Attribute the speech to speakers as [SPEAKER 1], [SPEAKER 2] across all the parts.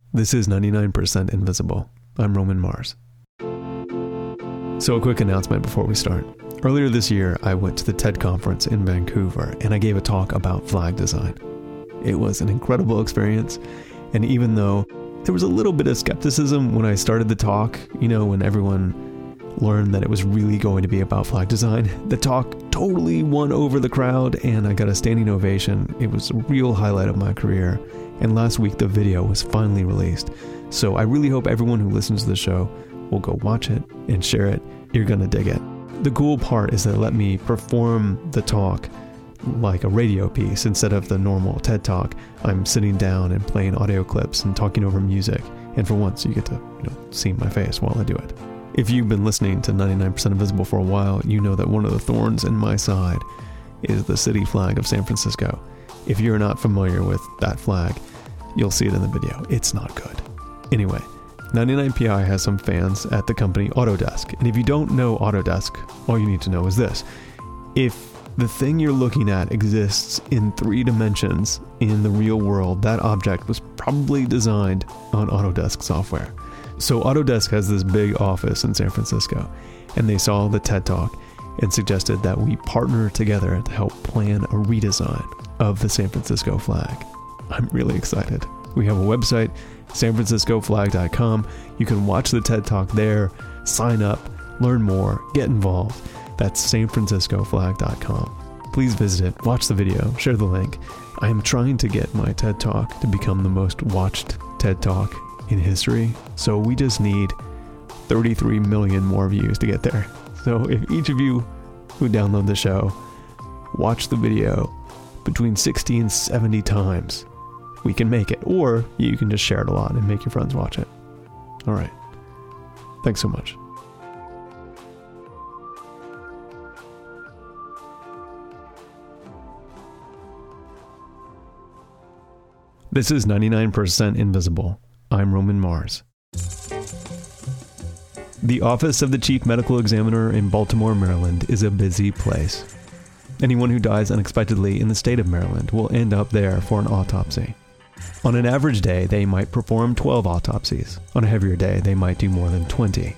[SPEAKER 1] This is 99% Invisible. I'm Roman Mars. So a quick announcement before we start. Earlier this year, I went to the TED conference in Vancouver and I gave a talk about flag design. It was an incredible experience, and even though there was a little bit of skepticism when I started the talk, when everyone learned that it was really going to be about flag design, the talk totally won over the crowd and I got a standing ovation. It was a real highlight of my career, and last week the video was finally released. So I really hope everyone who listens to the show will go watch it and share it. You're gonna dig it. The cool part is that it let me perform the talk like a radio piece instead of the normal TED Talk. I'm sitting down and playing audio clips and talking over music, and for once you get to see my face while I do it. If you've been listening to 99% Invisible for a while, you know that one of the thorns in my side is the city flag of San Francisco. If you're not familiar with that flag, you'll see it in the video. It's not good. Anyway, 99PI has some fans at the company Autodesk, and if you don't know Autodesk, all you need to know is this. If the thing you're looking at exists in 3 dimensions in the real world, that object was probably designed on Autodesk software. So Autodesk has this big office in San Francisco, and they saw the TED Talk and suggested that we partner together to help plan a redesign of the San Francisco flag. I'm really excited. We have a website, sanfranciscoflag.com. You can watch the TED Talk there, sign up, learn more, get involved. That's sanfranciscoflag.com. Please visit it, watch the video, share the link. I am trying to get my TED Talk to become the most watched TED Talk in history, so we just need 33 million more views to get there. So if each of you who download the show watch the video between 60 and 70 times, we can make it. Or you can just share it a lot and make your friends watch it. All right. Thanks so much. This is 99% Invisible. I'm Roman Mars. The office of the Chief Medical Examiner in Baltimore, Maryland is a busy place. Anyone who dies unexpectedly in the state of Maryland will end up there for an autopsy. On an average day, they might perform 12 autopsies. On a heavier day, they might do more than 20.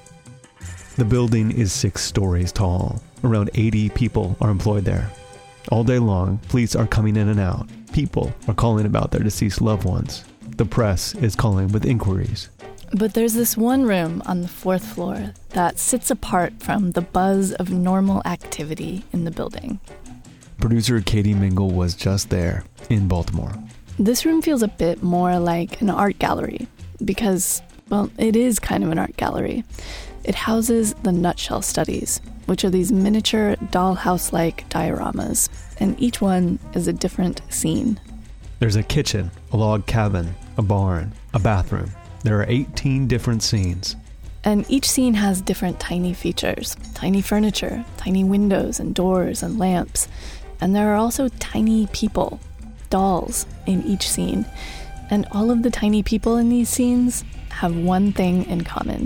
[SPEAKER 1] The building is 6 stories tall. Around 80 people are employed there. All day long, police are coming in and out. People are calling about their deceased loved ones. The press is calling with inquiries.
[SPEAKER 2] But there's this one room on the 4th floor that sits apart from the buzz of normal activity in the building.
[SPEAKER 1] Producer Katie Mingle was just there in Baltimore.
[SPEAKER 2] This room feels a bit more like an art gallery because, well, it is kind of an art gallery. It houses the Nutshell Studies, which are these miniature dollhouse-like dioramas, and each one is a different scene.
[SPEAKER 1] There's a kitchen, a log cabin, a barn, a bathroom. There are 18 different scenes.
[SPEAKER 2] And each scene has different tiny features, tiny furniture, tiny windows and doors and lamps. And there are also tiny people, dolls, in each scene. And all of the tiny people in these scenes have one thing in common.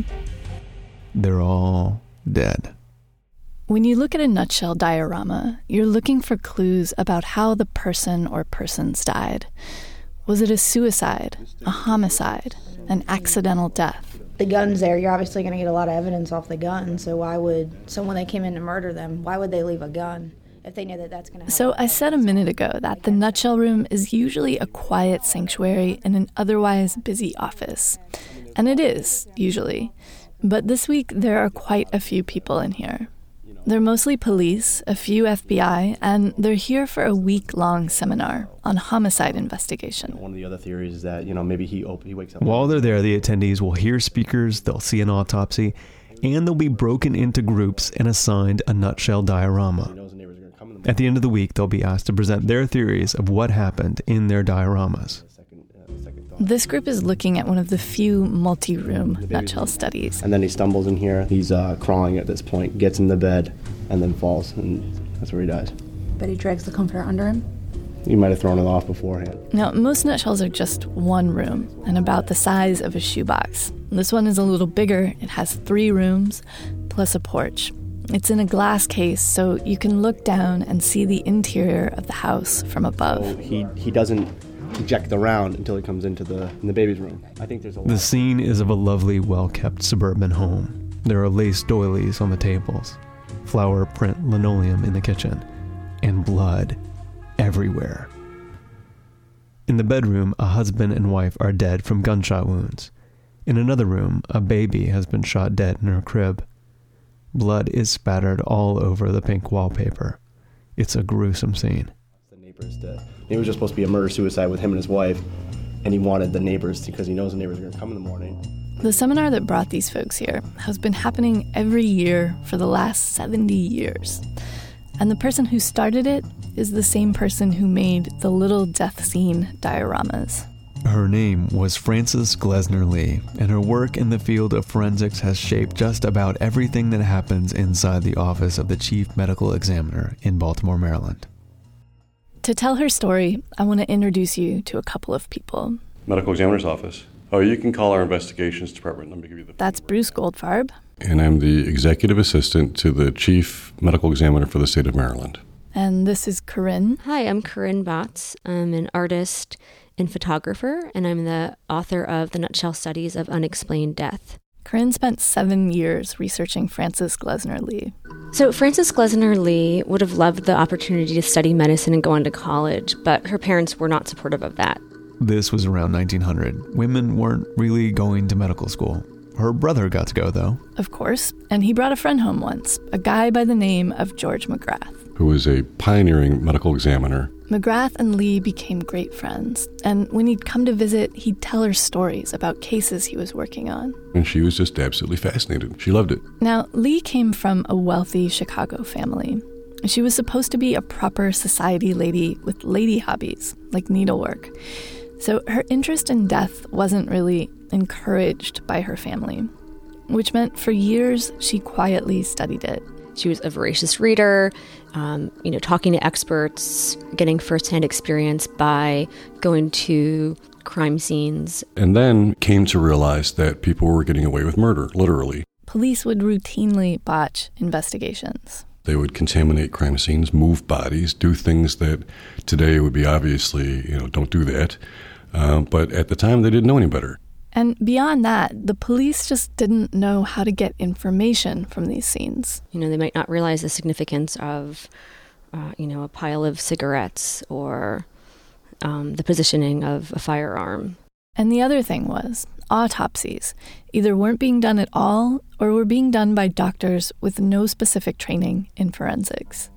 [SPEAKER 1] They're all dead.
[SPEAKER 2] When you look at a nutshell diorama, you're looking for clues about how the person or persons died. Was it a suicide, a homicide, an accidental death?
[SPEAKER 3] The gun's there. You're obviously going to get a lot of evidence off the gun. So why would someone that came in to murder them, why would they leave a gun if they know that that's going to happen?
[SPEAKER 2] So I said a minute ago that the Nutshell Room is usually a quiet sanctuary in an otherwise busy office. And it is, usually. But this week, there are quite a few people in here. They're mostly police, a few FBI, and they're here for a week-long seminar on homicide investigation.
[SPEAKER 4] One of the other theories is that, maybe he wakes up.
[SPEAKER 1] While they're there, the attendees will hear speakers, they'll see an autopsy, and they'll be broken into groups and assigned a nutshell diorama. At the end of the week, they'll be asked to present their theories of what happened in their dioramas.
[SPEAKER 2] This group is looking at one of the few multi-room nutshell studies.
[SPEAKER 4] And then he stumbles in here. He's crawling at this point, gets in the bed, and then falls, and that's where he dies.
[SPEAKER 3] But he drags the comforter under him?
[SPEAKER 4] He might have thrown it off beforehand.
[SPEAKER 2] Now, most nutshells are just one room and about the size of a shoebox. This one is a little bigger. It has 3 rooms, plus a porch. It's in a glass case, so you can look down and see the interior of the house from above.
[SPEAKER 4] So he doesn't eject the round until it comes into the baby's room. I think there's a lot.
[SPEAKER 1] The scene is of a lovely, well-kept suburban home. There are lace doilies on the tables, flower print linoleum in the kitchen, and blood everywhere. In the bedroom, a husband and wife are dead from gunshot wounds. In another room, a baby has been shot dead in her crib. Blood is spattered all over the pink wallpaper. It's a gruesome scene.
[SPEAKER 4] The neighbors, it was just supposed to be a murder-suicide with him and his wife, and he wanted the neighbors because he knows the neighbors are going to come in the morning.
[SPEAKER 2] The seminar that brought these folks here has been happening every year for the last 70 years. And the person who started it is the same person who made the little death scene dioramas.
[SPEAKER 1] Her name was Frances Glessner Lee, and her work in the field of forensics has shaped just about everything that happens inside the office of the Chief Medical Examiner in Baltimore, Maryland.
[SPEAKER 2] To tell her story, I want to introduce you to a couple of people.
[SPEAKER 5] Medical Examiner's Office. Oh, you can call our investigations department. Let me give you the...
[SPEAKER 2] That's Bruce Goldfarb.
[SPEAKER 5] And I'm the executive assistant to the Chief Medical Examiner for the state of Maryland.
[SPEAKER 2] And this is Corinne.
[SPEAKER 6] Hi, I'm Corinne Botts. I'm an artist and photographer, and I'm the author of The Nutshell Studies of Unexplained Death.
[SPEAKER 2] Corinne spent 7 years researching Frances Glessner Lee.
[SPEAKER 6] So Frances Glessner Lee would have loved the opportunity to study medicine and go on to college, but her parents were not supportive of that.
[SPEAKER 1] This was around 1900. Women weren't really going to medical school. Her brother got to go, though.
[SPEAKER 2] Of course, and he brought a friend home once, a guy by the name of George McGrath,
[SPEAKER 5] who was a pioneering medical examiner.
[SPEAKER 2] McGrath and Lee became great friends, and when he'd come to visit, he'd tell her stories about cases he was working on.
[SPEAKER 5] And she was just absolutely fascinated. She loved it.
[SPEAKER 2] Now, Lee came from a wealthy Chicago family. She was supposed to be a proper society lady with lady hobbies, like needlework. So her interest in death wasn't really encouraged by her family, which meant for years she quietly studied it.
[SPEAKER 6] She was a voracious reader, talking to experts, getting firsthand experience by going to crime scenes.
[SPEAKER 5] And then came to realize that people were getting away with murder, literally.
[SPEAKER 2] Police would routinely botch investigations.
[SPEAKER 5] They would contaminate crime scenes, move bodies, do things that today would be obviously, don't do that. But at the time, they didn't know any better.
[SPEAKER 2] And beyond that, the police just didn't know how to get information from these scenes.
[SPEAKER 6] They might not realize the significance of, a pile of cigarettes or the positioning of a firearm.
[SPEAKER 2] And the other thing was, autopsies either weren't being done at all or were being done by doctors with no specific training in forensics.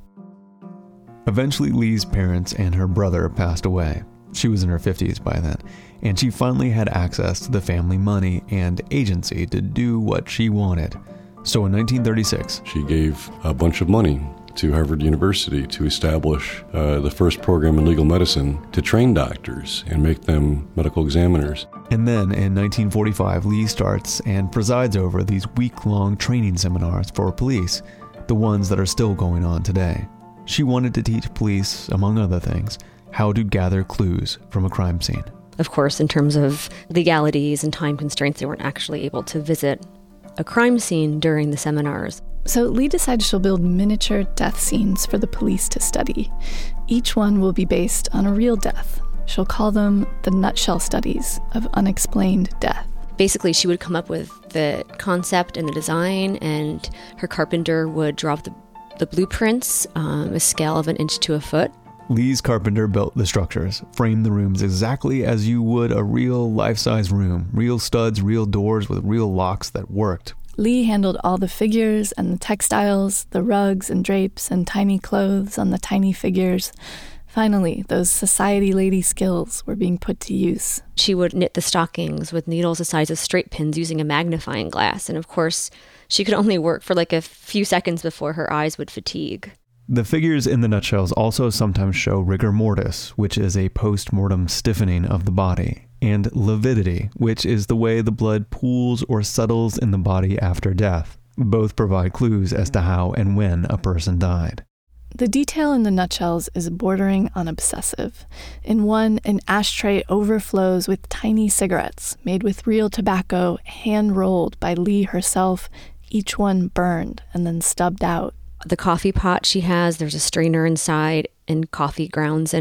[SPEAKER 1] Eventually, Lee's parents and her brother passed away. She was in her 50s by then, and she finally had access to the family money and agency to do what she wanted. So in 1936,
[SPEAKER 5] she gave a bunch of money to Harvard University to establish the first program in legal medicine to train doctors and make them medical examiners.
[SPEAKER 1] And then in 1945, Lee starts and presides over these week-long training seminars for police, the ones that are still going on today. She wanted to teach police, among other things, how to gather clues from a crime scene.
[SPEAKER 6] Of course, in terms of legalities and time constraints, they weren't actually able to visit a crime scene during the seminars.
[SPEAKER 2] So Lee decided she'll build miniature death scenes for the police to study. Each one will be based on a real death. She'll call them the Nutshell Studies of Unexplained Death.
[SPEAKER 6] Basically, she would come up with the concept and the design, and her carpenter would draw up the blueprints, a scale of 1 inch to a foot.
[SPEAKER 1] Lee's carpenter built the structures, framed the rooms exactly as you would a real life-size room. Real studs, real doors with real locks that worked.
[SPEAKER 2] Lee handled all the figures and the textiles, the rugs and drapes and tiny clothes on the tiny figures. Finally, those society lady skills were being put to use.
[SPEAKER 6] She would knit the stockings with needles the size of straight pins using a magnifying glass. And of course, she could only work for like a few seconds before her eyes would fatigue.
[SPEAKER 1] The figures in the nutshells also sometimes show rigor mortis, which is a post-mortem stiffening of the body, and lividity, which is the way the blood pools or settles in the body after death. Both provide clues as to how and when a person died.
[SPEAKER 2] The detail in the nutshells is bordering on obsessive. In one, an ashtray overflows with tiny cigarettes made with real tobacco, hand-rolled by Lee herself, each one burned and then stubbed out.
[SPEAKER 6] The coffee pot she has, there's a strainer inside and coffee grounds in it.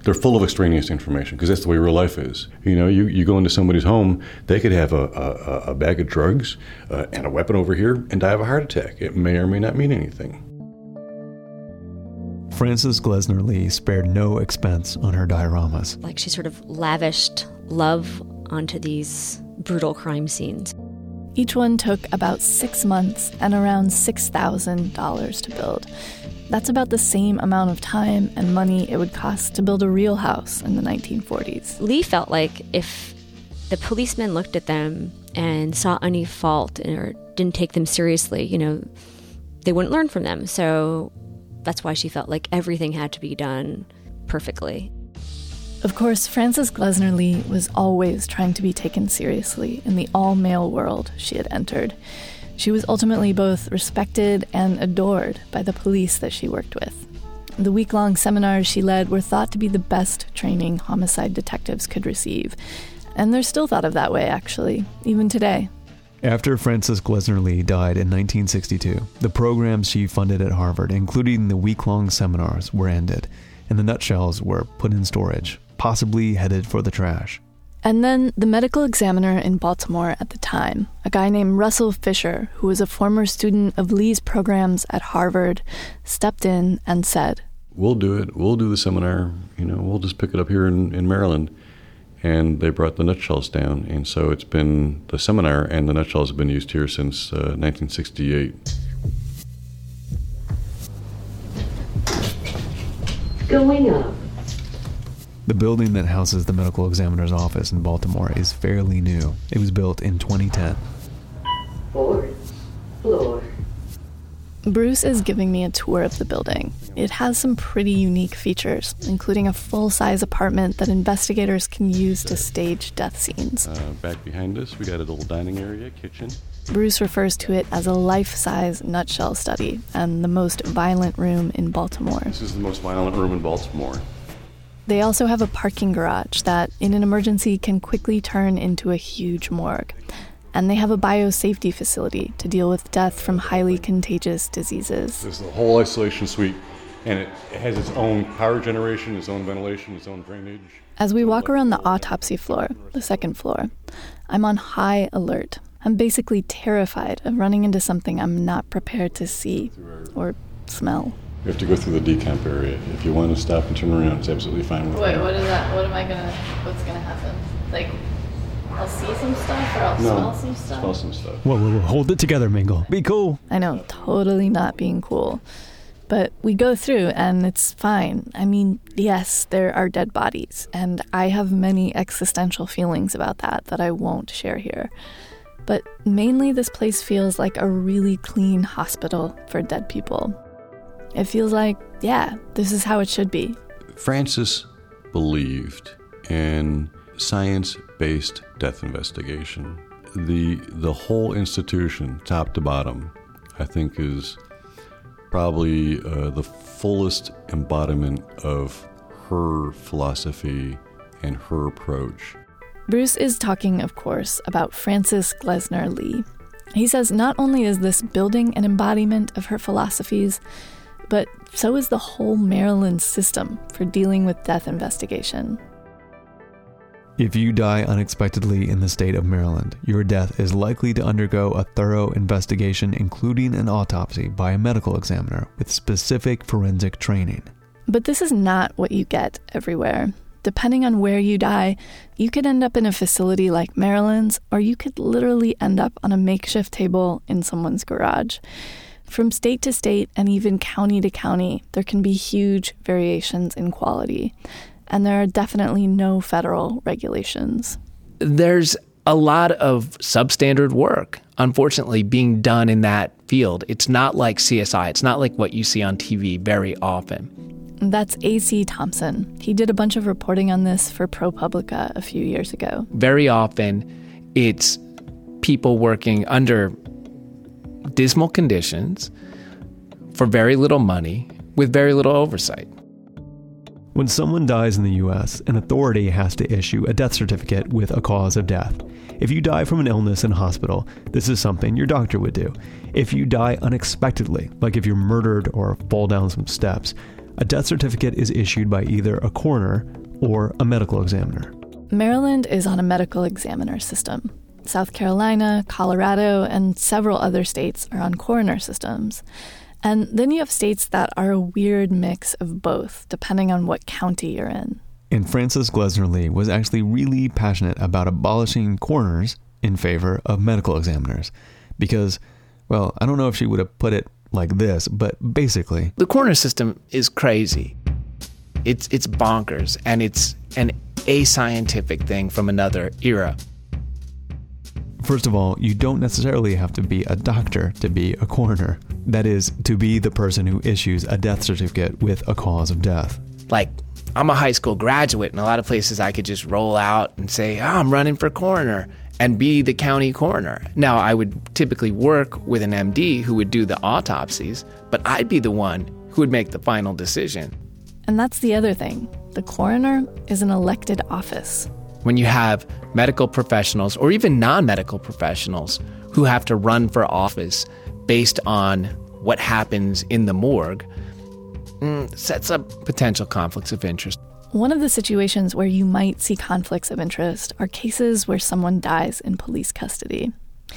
[SPEAKER 5] They're full of extraneous information because that's the way real life is. You know, you go into somebody's home, they could have a bag of drugs and a weapon over here and die of a heart attack. It may or may not mean anything.
[SPEAKER 1] Frances Glessner Lee spared no expense on her dioramas.
[SPEAKER 6] Like she sort of lavished love onto these brutal crime scenes.
[SPEAKER 2] Each one took about 6 months and around $6,000 to build. That's about the same amount of time and money it would cost to build a real house in the 1940s.
[SPEAKER 6] Lee felt like if the policemen looked at them and saw any fault or didn't take them seriously, you know, they wouldn't learn from them. So that's why she felt like everything had to be done perfectly.
[SPEAKER 2] Of course, Frances Glessner Lee was always trying to be taken seriously in the all-male world she had entered. She was ultimately both respected and adored by the police that she worked with. The week-long seminars she led were thought to be the best training homicide detectives could receive. And they're still thought of that way, actually, even today.
[SPEAKER 1] After Frances Glessner Lee died in 1962, the programs she funded at Harvard, including the week-long seminars, were ended, and the nutshells were put in storage, possibly headed for the trash.
[SPEAKER 2] And then the medical examiner in Baltimore at the time, a guy named Russell Fisher, who was a former student of Lee's programs at Harvard, stepped in and said,
[SPEAKER 5] "We'll do it. We'll do the seminar. You know, we'll just pick it up here in Maryland." And they brought the nutshells down. And so it's been the seminar and the nutshells have been used here since 1968.
[SPEAKER 7] Going up.
[SPEAKER 1] The building that houses the medical examiner's office in Baltimore is fairly new. It was built in 2010.
[SPEAKER 7] 4th floor.
[SPEAKER 2] Bruce is giving me a tour of the building. It has some pretty unique features, including a full-size apartment that investigators can use to stage death scenes.
[SPEAKER 5] Back behind us, we got a little dining area, kitchen.
[SPEAKER 2] Bruce refers to it as a life-size nutshell study and the most violent room in Baltimore.
[SPEAKER 5] This is the most violent room in Baltimore.
[SPEAKER 2] They also have a parking garage that, in an emergency, can quickly turn into a huge morgue. And they have a biosafety facility to deal with death from highly contagious diseases.
[SPEAKER 5] There's the whole isolation suite, and it has its own power generation, its own ventilation, its own drainage.
[SPEAKER 2] As we walk around the autopsy floor, the second floor, I'm on high alert. I'm basically terrified of running into something I'm not prepared to see or smell.
[SPEAKER 5] You have to go through the decomp area. If you want to stop and turn around, it's absolutely fine with me.
[SPEAKER 2] Wait, what is that? What's gonna happen? Like, I'll see some stuff or I'll smell some stuff?
[SPEAKER 5] Smell some stuff.
[SPEAKER 1] Whoa, hold it together, Mingle. Be cool.
[SPEAKER 2] I know, totally not being cool. But we go through and it's fine. I mean, yes, there are dead bodies, and I have many existential feelings about that I won't share here. But mainly this place feels like a really clean hospital for dead people. It feels like, yeah, this is how it should be.
[SPEAKER 5] Frances believed in science-based death investigation. The whole institution, top to bottom, I think is probably the fullest embodiment of her philosophy and her approach.
[SPEAKER 2] Bruce is talking, of course, about Frances Glessner Lee. He says not only is this building an embodiment of her philosophies, but so is the whole Maryland system for dealing with death investigation.
[SPEAKER 1] If you die unexpectedly in the state of Maryland, your death is likely to undergo a thorough investigation, including an autopsy by a medical examiner with specific forensic training.
[SPEAKER 2] But this is not what you get everywhere. Depending on where you die, you could end up in a facility like Maryland's, or you could literally end up on a makeshift table in someone's garage. From state to state and even county to county, there can be huge variations in quality. And there are definitely no federal regulations.
[SPEAKER 8] There's a lot of substandard work, unfortunately, being done in that field. It's not like CSI. It's not like what you see on TV very often.
[SPEAKER 2] That's A.C. Thompson. He did a bunch of reporting on this for ProPublica a few years ago.
[SPEAKER 8] Very often, it's people working under dismal conditions for very little money with very little oversight.
[SPEAKER 1] When someone dies in the U.S., an authority has to issue a death certificate with a cause of death. If you die from an illness in hospital, this is something your doctor would do. If you die unexpectedly, like if you're murdered or fall down some steps, a death certificate is issued by either a coroner or a medical examiner.
[SPEAKER 2] Maryland is on a medical examiner system. South Carolina, Colorado, and several other states are on coroner systems. And then you have states that are a weird mix of both, depending on what county you're in.
[SPEAKER 1] And Frances Glessner Lee was actually really passionate about abolishing coroners in favor of medical examiners. Because, well, I don't know if she would have put it like this, but basically,
[SPEAKER 8] the coroner system is crazy. It's bonkers, and it's an ascientific thing from another era.
[SPEAKER 1] First of all, you don't necessarily have to be a doctor to be a coroner. That is, to be the person who issues a death certificate with a cause of death.
[SPEAKER 8] Like, I'm a high school graduate, and a lot of places I could just roll out and say, I'm running for coroner, and be the county coroner. Now, I would typically work with an MD who would do the autopsies, but I'd be the one who would make the final decision.
[SPEAKER 2] And that's the other thing. The coroner is an elected office.
[SPEAKER 8] When you have medical professionals or even non-medical professionals who have to run for office based on what happens in the morgue, sets up potential conflicts of interest.
[SPEAKER 2] One of the situations where you might see conflicts of interest are cases where someone dies in police custody.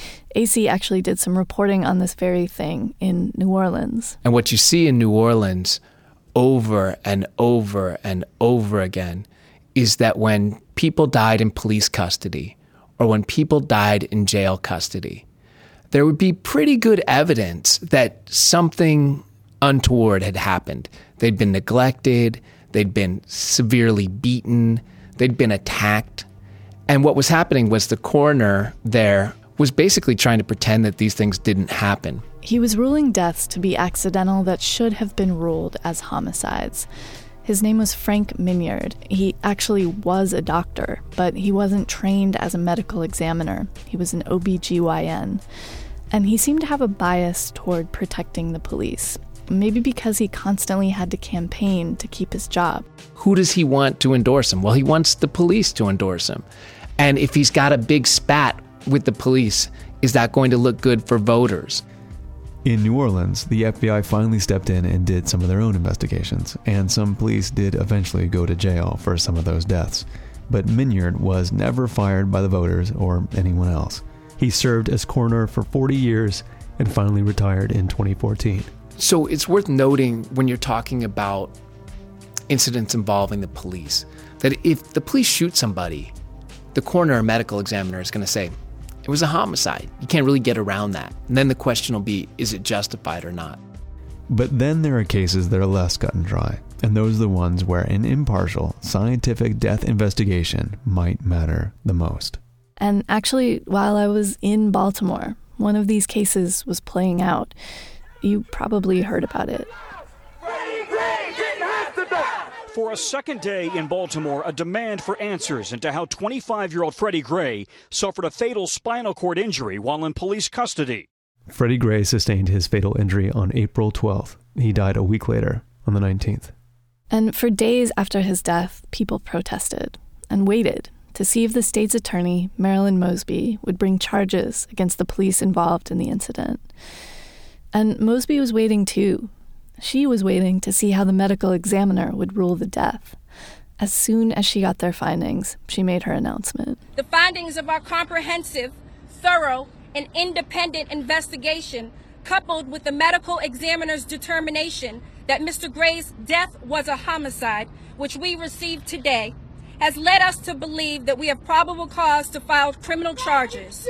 [SPEAKER 2] AC actually did some reporting on this very thing in New Orleans.
[SPEAKER 8] And what you see in New Orleans over and over and over again is that when people died in police custody or when people died in jail custody, there would be pretty good evidence that something untoward had happened. They'd been neglected, they'd been severely beaten, they'd been attacked. And what was happening was the coroner there was basically trying to pretend that these things didn't happen.
[SPEAKER 2] He was ruling deaths to be accidental that should have been ruled as homicides. His name was Frank Minyard. He actually was a doctor, but he wasn't trained as a medical examiner. He was an OBGYN. And he seemed to have a bias toward protecting the police. Maybe because he constantly had to campaign to keep his job.
[SPEAKER 8] Who does he want to endorse him? Well, he wants the police to endorse him. And if he's got a big spat with the police, is that going to look good for voters?
[SPEAKER 1] In New Orleans, the FBI finally stepped in and did some of their own investigations, and some police did eventually go to jail for some of those deaths. But Minyard was never fired by the voters or anyone else. He served as coroner for 40 years and finally retired in 2014.
[SPEAKER 8] So it's worth noting when you're talking about incidents involving the police, that if the police shoot somebody, the coroner or medical examiner is going to say, it was a homicide. You can't really get around that. And then the question will be, is it justified or not?
[SPEAKER 1] But then there are cases that are less cut and dry, and those are the ones where an impartial, scientific death investigation might matter the most.
[SPEAKER 2] And actually, while I was in Baltimore, one of these cases was playing out. You probably heard about it.
[SPEAKER 9] For a second day in Baltimore, a demand for answers into how 25-year-old Freddie Gray suffered a fatal spinal cord injury while in police custody.
[SPEAKER 1] Freddie Gray sustained his fatal injury on April 12th. He died a week later, on the 19th.
[SPEAKER 2] And for days after his death, people protested and waited to see if the state's attorney, Marilyn Mosby, would bring charges against the police involved in the incident. And Mosby was waiting too. She was waiting to see how the medical examiner would rule the death. As soon as she got their findings, she made her announcement.
[SPEAKER 10] The findings of our comprehensive, thorough, and independent investigation, coupled with the medical examiner's determination that Mr. Gray's death was a homicide, which we received today, has led us to believe that we have probable cause to file criminal charges.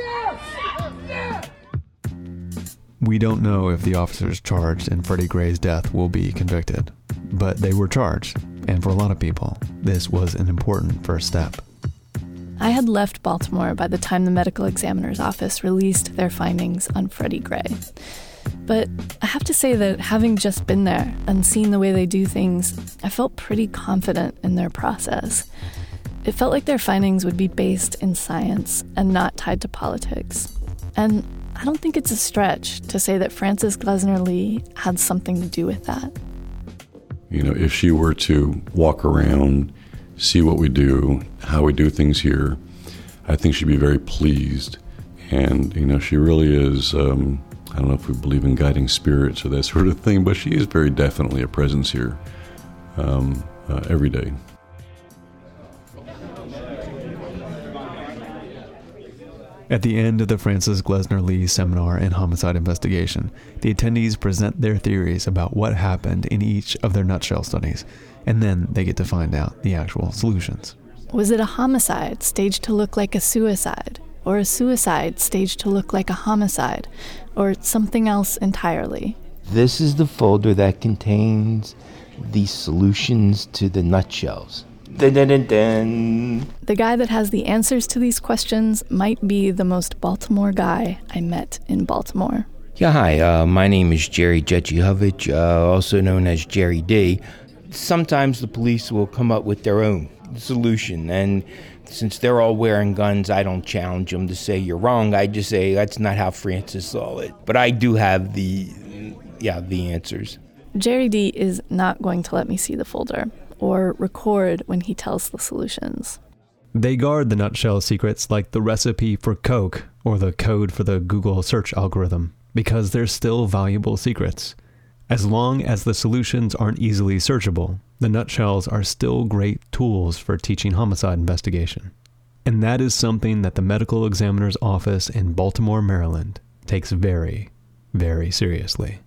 [SPEAKER 1] We don't know if the officers charged in Freddie Gray's death will be convicted, but they were charged, and for a lot of people, this was an important first step.
[SPEAKER 2] I had left Baltimore by the time the medical examiner's office released their findings on Freddie Gray. But I have to say that having just been there and seen the way they do things, I felt pretty confident in their process. It felt like their findings would be based in science and not tied to politics. And I don't think it's a stretch to say that Frances Glessner Lee had something to do with that.
[SPEAKER 5] You know, if she were to walk around, see what we do, how we do things here, I think she'd be very pleased. And, you know, she really is, I don't know if we believe in guiding spirits or that sort of thing, but she is very definitely a presence here every day.
[SPEAKER 1] At the end of the Frances Glessner Lee Seminar in Homicide Investigation, the attendees present their theories about what happened in each of their nutshell studies, and then they get to find out the actual solutions.
[SPEAKER 2] Was it a homicide staged to look like a suicide? Or a suicide staged to look like a homicide? Or something else entirely?
[SPEAKER 11] This is the folder that contains the solutions to the nutshells. Dun, dun, dun, dun.
[SPEAKER 2] The guy that has the answers to these questions might be the most Baltimore guy I met in Baltimore.
[SPEAKER 11] Yeah, hi. My name is Jerry Jetchihovich, also known as Jerry D. Sometimes the police will come up with their own solution, and since they're all wearing guns, I don't challenge them to say you're wrong. I just say that's not how Frances saw it. But I do have the answers.
[SPEAKER 2] Jerry D is not going to let me see the folder or record when he tells the solutions.
[SPEAKER 1] They guard the nutshell secrets like the recipe for Coke or the code for the Google search algorithm, because they're still valuable secrets. As long as the solutions aren't easily searchable, the nutshells are still great tools for teaching homicide investigation. And that is something that the medical examiner's office in Baltimore, Maryland takes very, very seriously.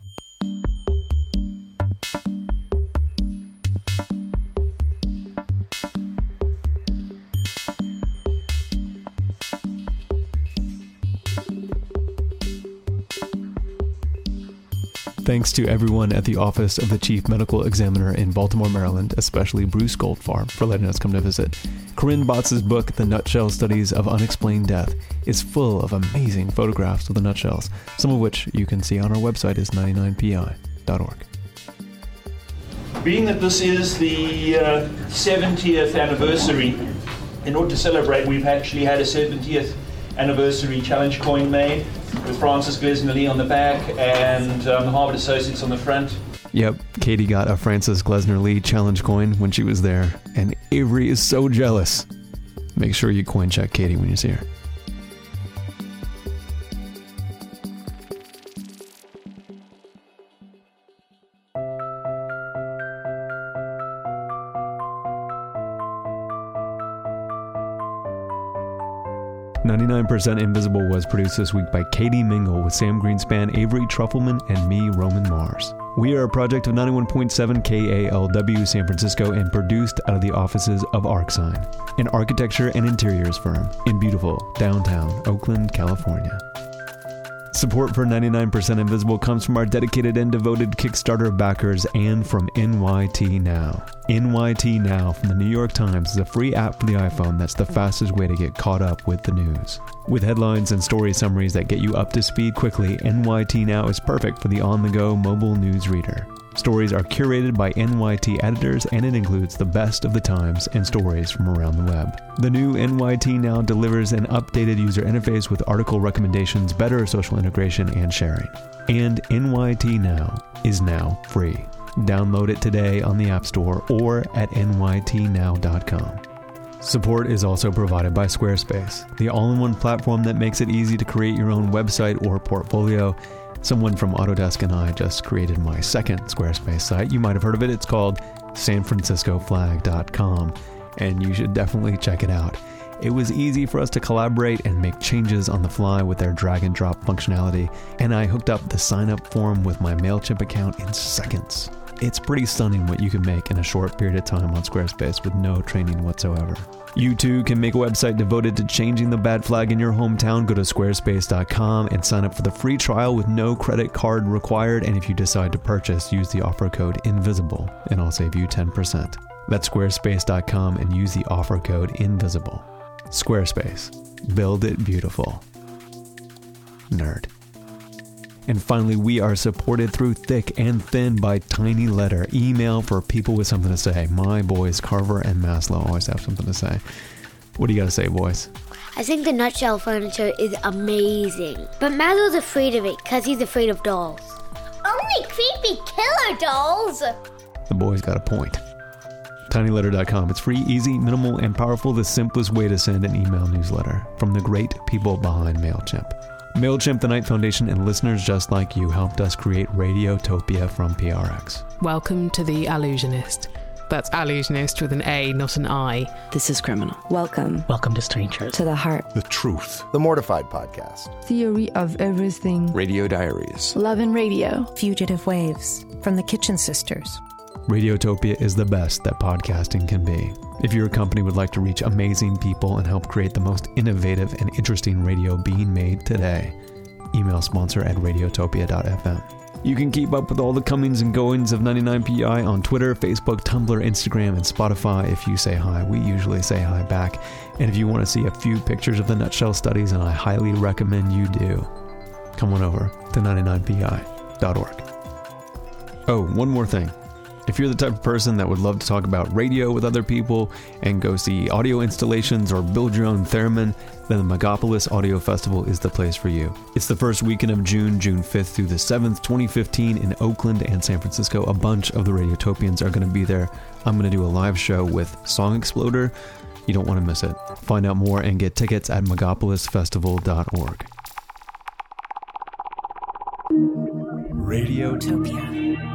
[SPEAKER 1] Thanks to everyone at the Office of the Chief Medical Examiner in Baltimore, Maryland, especially Bruce Goldfarb, for letting us come to visit. Corinne Botts' book, The Nutshell Studies of Unexplained Death, is full of amazing photographs of the nutshells, some of which you can see on our website is 99pi.org.
[SPEAKER 12] Being that this is the 70th anniversary, in order to celebrate, we've actually had a 70th anniversary challenge coin made with Frances Glessner Lee on the back and the Harvard Associates on the front.
[SPEAKER 1] Yep, Katie got a Frances Glessner Lee challenge coin when she was there, and Avery is so jealous. Make sure you coin check Katie when you see her. "99% Invisible" was produced this week by Katie Mingle with Sam Greenspan, Avery Trufelman, and me, Roman Mars. We are a project of 91.7 KALW San Francisco and produced out of the offices of ArcSign, an architecture and interiors firm in beautiful downtown Oakland, California. Support for 99% Invisible comes from our dedicated and devoted Kickstarter backers and from NYT Now. NYT Now from the New York Times is a free app for the iPhone that's the fastest way to get caught up with the news. With headlines and story summaries that get you up to speed quickly, NYT Now is perfect for the on-the-go mobile news reader. Stories are curated by NYT editors, and it includes the best of the times and stories from around the web. The new NYT Now delivers an updated user interface with article recommendations, better social integration, and sharing. And NYT Now is now free. Download it today on the App Store or at nytnow.com. Support is also provided by Squarespace, the all-in-one platform that makes it easy to create your own website or portfolio. Someone from Autodesk and I just created my second Squarespace site. You might have heard of it. It's called sanfranciscoflag.com, and you should definitely check it out. It was easy for us to collaborate and make changes on the fly with their drag and drop functionality, and I hooked up the sign-up form with my MailChimp account in seconds. It's pretty stunning what you can make in a short period of time on Squarespace with no training whatsoever. You too can make a website devoted to changing the bad flag in your hometown. Go to squarespace.com and sign up for the free trial with no credit card required. And if you decide to purchase, use the offer code INVISIBLE and I'll save you 10%. That's squarespace.com and use the offer code INVISIBLE. Squarespace. Build it beautiful. Nerd. And finally, we are supported through thick and thin by Tiny Letter, email for people with something to say. My boys, Carver and Maslow, always have something to say. What do you got to say, boys?
[SPEAKER 13] I think the nutshell furniture is amazing. But Maslow's afraid of it because he's afraid of dolls. Only creepy killer dolls!
[SPEAKER 1] The boys got a point. tinyletter.com. It's free, easy, minimal, and powerful. The simplest way to send an email newsletter from the great people behind MailChimp. MailChimp, the Knight Foundation, and listeners just like you helped us create Radiotopia from PRX.
[SPEAKER 14] Welcome to The Allusionist. That's Allusionist with an A, not an I.
[SPEAKER 15] This is Criminal.
[SPEAKER 16] Welcome.
[SPEAKER 15] Welcome to Strangers.
[SPEAKER 16] To the Heart.
[SPEAKER 17] The Truth.
[SPEAKER 18] The Mortified Podcast.
[SPEAKER 19] Theory of Everything.
[SPEAKER 17] Radio Diaries.
[SPEAKER 2] Love and Radio.
[SPEAKER 20] Fugitive Waves. From the Kitchen Sisters.
[SPEAKER 1] Radiotopia is the best that podcasting can be. If your company would like to reach amazing people and help create the most innovative and interesting radio being made today, email sponsor@radiotopia.fm. You can keep up with all the comings and goings of 99PI on Twitter, Facebook, Tumblr, Instagram, and Spotify. If you say hi, we usually say hi back. And if you want to see a few pictures of the nutshell studies, and I highly recommend you do, come on over to 99pi.org. Oh, one more thing. If you're the type of person that would love to talk about radio with other people and go see audio installations or build your own theremin, then the Megapolis Audio Festival is the place for you. It's the first weekend of June 5th through the 7th, 2015 in Oakland and San Francisco. A bunch of the Radiotopians are going to be there. I'm going to do a live show with Song Exploder. You don't want to miss it. Find out more and get tickets at megapolisfestival.org.
[SPEAKER 21] Radiotopia.